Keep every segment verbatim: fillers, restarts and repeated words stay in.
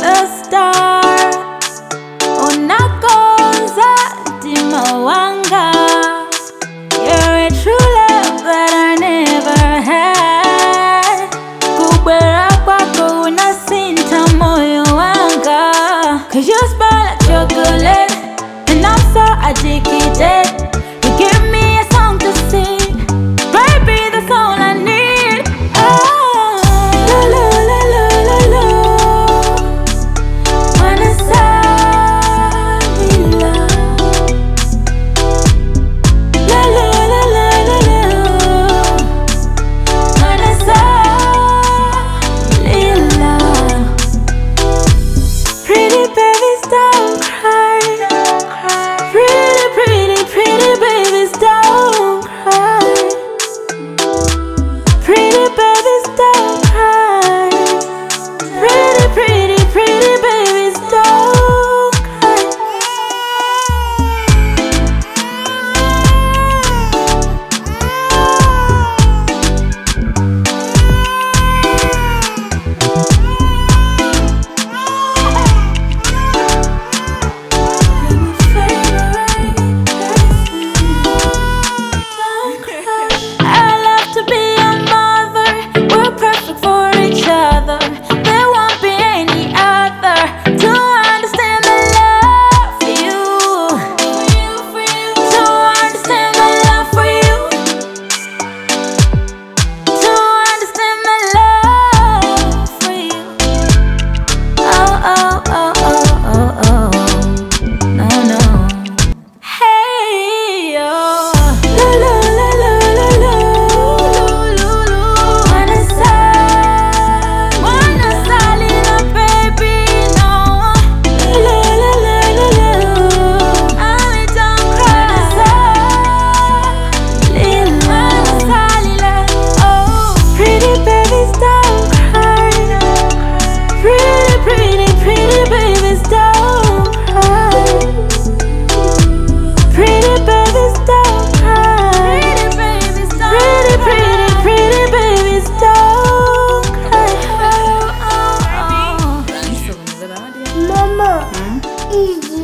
the stars. Unakonza timawanga. You're a true love that I never had. Kubera kwako unasinta moyo wanga. Cause you smell like chocolate, and I'm so addicted. You give me a song to sing, baby, that's all I need. Oh, la la la la la la. Wanna say love. La la la la la la. Wanna say love. Pretty babies don't cry. Pretty, pretty, pretty babies don't cry. Pretty babies don't cry. Pretty, pretty, pretty babies don't cry. I love to be a mother. We're perfect for each other. There won't be any other to understand my love for you. To understand my love for you. To understand my love for you. Oh, oh, oh, oh, oh, oh. No, no. Hey, oh. La la la la la la. Wanna say, wanna say, little baby, no. La la la la la. I don't cry. Little, wanna say, little. Oh, pretty babies don't cry. Pretty, pretty, pretty babies don't cry. Pretty babies don't cry. Pretty babies don't Pretty, pretty, pretty babies don't cry. Oh, oh, oh. Mama, easy.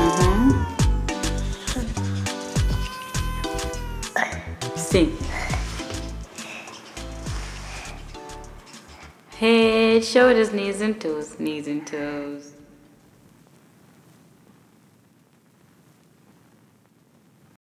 Sing. Head, shoulders, knees and toes, knees and toes.